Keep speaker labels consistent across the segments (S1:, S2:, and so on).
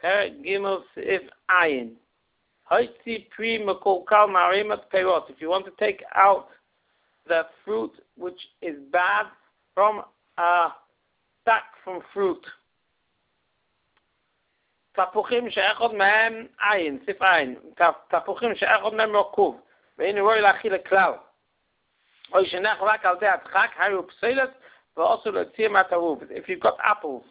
S1: Perek Gimel Seif Ayin. Hoitzi Pri Mekulkal Marimat Perot. If you want to take out the fruit which is bad from a stack from fruit. Tapuchim she'echod mehem ayin, sif ayin. Tapuchim she'echod mehem rokuv. Ve'inu roi la'achil klal. Oy shenech rak al de'at chak, hayu p'seilet, ve'osu le'tzir mataruv. If you've got apples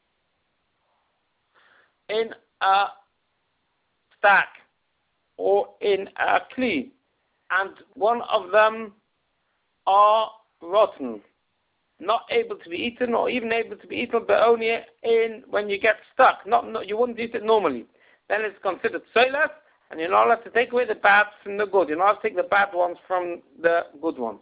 S1: in a stack or in a kli, and one of them are rotten, not able to be eaten, or even able to be eaten, but only in when you get stuck. You wouldn't eat it normally. Then it's considered soilas, and you're not allowed to take away the bad from the good. You're not allowed to take the bad ones from the good ones.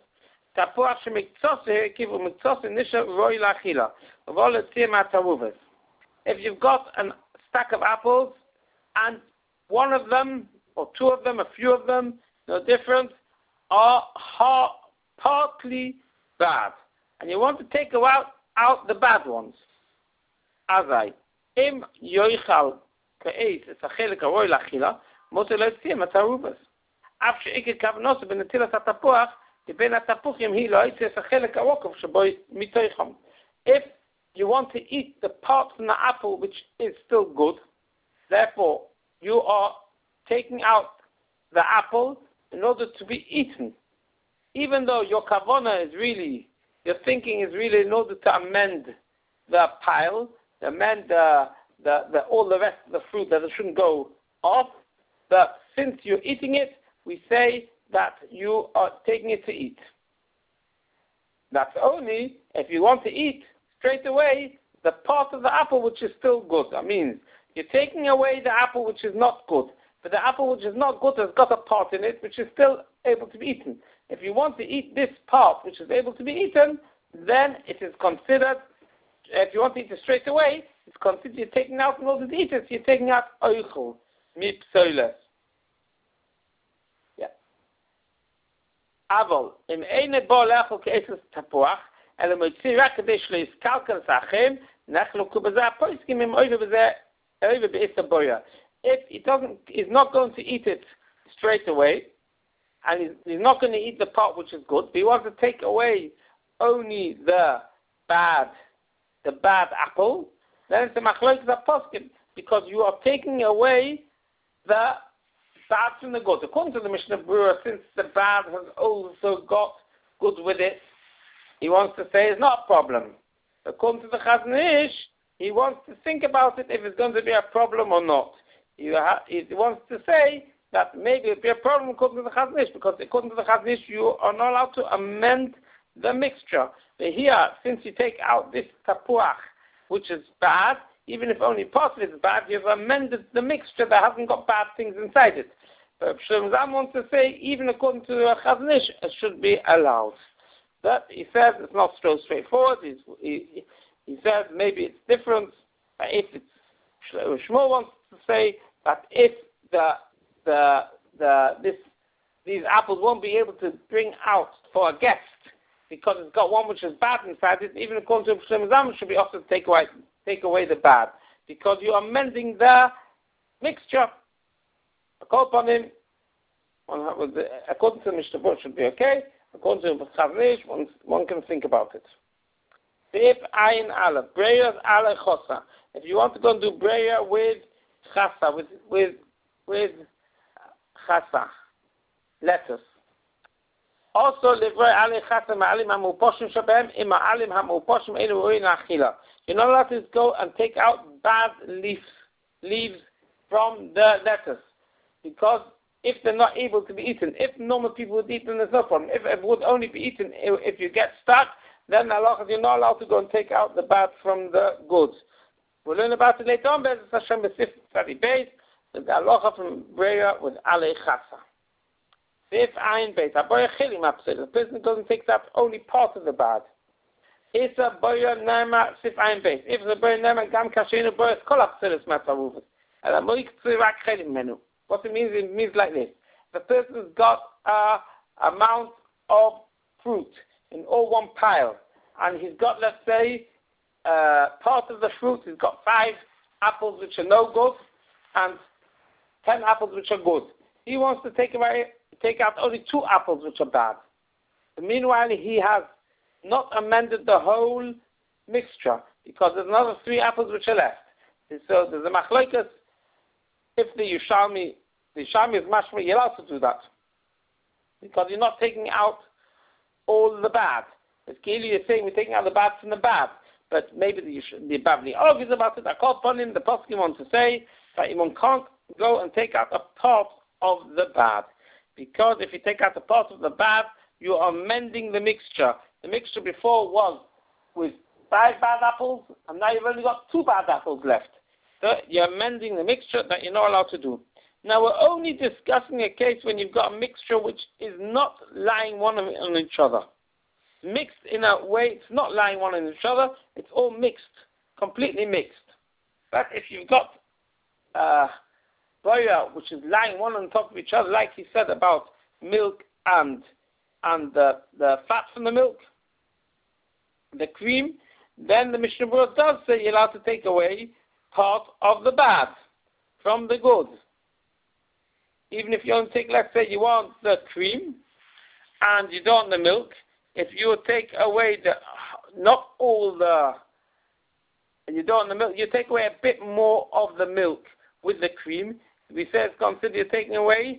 S1: If you've got a stack of apples, and one of them, or two of them, a few of them, no different, are partly bad, and you want to take out the bad ones. Azai, im yoichal ke'eis es hachelek haroi la'achila, moter lo yitzir matarubas. Af she'ikir kavanosu b'netilas hatapuach, ben hatapuchim hi lo yitzir es hachelek harokov shebo mitoicham. If you want to eat the part from the apple which is still good, therefore you are taking out the apple in order to be eaten. Even though your kavana is really, your thinking is really in order to amend the pile, amend all the rest of the fruit that it shouldn't go off, but since you're eating it, we say that you are taking it to eat. That's only if you want to eat straight away the part of the apple which is still good. That means you're taking away the apple which is not good, but the apple which is not good has got a part in it which is still able to be eaten. If you want to eat this part which is able to be eaten, then it is considered, if you want to eat it straight away, it's considered you're taking out in order to eat it, so you're taking out oichel, mipsoiles. Yeah. Aval, im eine bo lechel ke'eses tapuach, ele moitzi rak kadei shlo yiskalkel sachem, nechlo kubazah poiskim im oive be'esa boya. If he's not going to eat it straight away, and he's not going to eat the part which is good, but he wants to take away only the bad apple, then it's a machlokes poskim, because you are taking away the bad from the good. According to the Mishnah Berurah, since the bad has also got good with it, he wants to say it's not a problem. According to the Chazon Ish, he wants to think about it if it's going to be a problem or not. He wants to say that maybe it'll be a problem according to the Chazon Ish, because according to the Chazon Ish, you are not allowed to amend the mixture. But here, since you take out this tapuach, which is bad, even if only part of it is bad, you've amended the mixture that hasn't got bad things inside it. But Shem Zam wants to say, even according to the Chazon Ish, it should be allowed. But he says it's not so straightforward. He says maybe it's different. If it's Shmuel wants to say that if these apples won't be able to bring out for a guest because it's got one which is bad inside it, even according to Shem Zam, it should be also to take away the bad, because you are mending the mixture. According to the Mishnah Berurah, it should be okay. According to the Chazon Ish, one can think about it. If ayin ala breya ala chosa, if you want to go and do breya with chasa, with chasa, lettuce. Also, livrei ale chasa ma'alim hamuposhim shabem im ma'alim hamuposhim elu ruin achila. You're not allowed to go and take out bad leaves from the lettuce, because if they're not able to be eaten, if normal people would eat them, there's no problem. If it would only be eaten if you get stuck, then Allah, you're not allowed to go and take out the bad from the goods. We'll learn about it later on, but it's Hashem Besif Tzadi Beis, the halacha from Breya with Ale Chasa. If Ayin Beis, Aboya Chilim Apsil, the person doesn't take that only part of the bad. It's a Boya Nema Sif Ayin Beis. If the Boya Nema Gam Kashenu Boya Kol Apsilis Mataruvas. And Amoik Tzirak Chilim Menu. What it means like this. The person's got an amount of fruit in all one pile, and he's got, let's say, part of the fruit, he's got apples which are no good and 10 apples which are good. He wants to take out only 2 apples which are bad. Meanwhile, he has not amended the whole mixture because there's another 3 apples which are left. So there's a machlokes. If the Yerushalmi is mashma, you're allowed to do that because you're not taking out all the bad. As clearly you're saying we're taking out the bad from the bad, but maybe the Bavli argues about it. I call upon him. The poskim want to say that you can't go and take out a part of the bad, because if you take out a part of the bad, you are amending the mixture. The mixture before was with 5 bad apples, and now you've only got 2 bad apples left. So you're amending the mixture that you're not allowed to do. Now we're only discussing a case when you've got a mixture which is not lying one on each other. Mixed in a way, it's not lying one on each other, it's all mixed, completely mixed. But if you've got boya which is lying one on top of each other, like he said about milk and the fat from the milk, the cream, then the Mishnah Berurah does say you're allowed to take away part of the bad from the good. Even if you don't take, let's say you want the cream and you don't want the milk, if you take away not all the, and you don't want the milk, you take away a bit more of the milk with the cream, we say it's considered you're taking away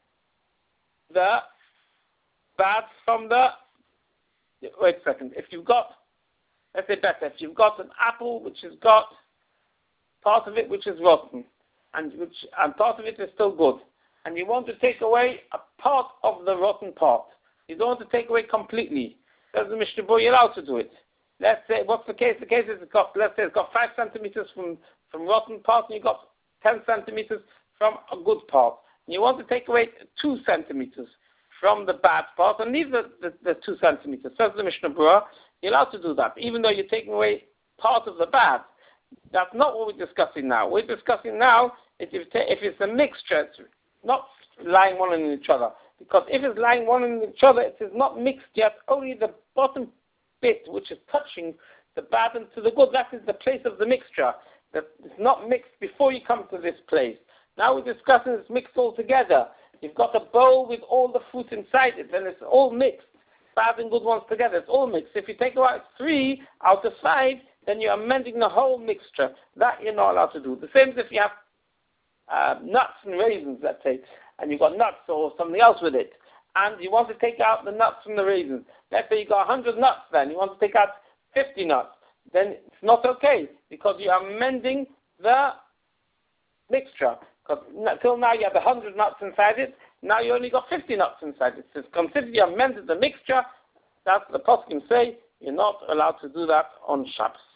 S1: the bad from the, wait a second, if you've got, let's say better, if you've got an apple which has got part of it which is rotten, and part of it is still good, and you want to take away a part of the rotten part. You don't want to take away completely. Says the Mishnah Berurah, you're allowed to do it. Let's say, what's the case? The case is, let's say it's got 5 centimeters from rotten part, and you've got 10 centimeters from a good part. And you want to take away 2 centimeters from the bad part, and leave the 2 centimeters. Says the Mishnah Berurah, you're allowed to do that, even though you're taking away part of the bad. That's not what we're discussing now. We're discussing now if it's a mixture, it's not lying one on each other. Because if it's lying one on each other, it is not mixed yet. Only the bottom bit, which is touching the bad and to the good, that is the place of the mixture. That is not mixed before you come to this place. Now we're discussing it's mixed all together. You've got a bowl with all the fruit inside it, and it's all mixed. Bad and good ones together, it's all mixed. If you take out 3 out of 5, then you're amending the whole mixture. That you're not allowed to do. The same as if you have nuts and raisins, let's say, and you've got nuts or something else with it, and you want to take out the nuts from the raisins. Let's say you've got 100 nuts then, you want to take out 50 nuts. Then it's not okay, because you are amending the mixture. Because till now you had 100 nuts inside it, now you only got 50 nuts inside it. So it's considered you amended the mixture. That's the poskim say, you're not allowed to do that on Shabbos.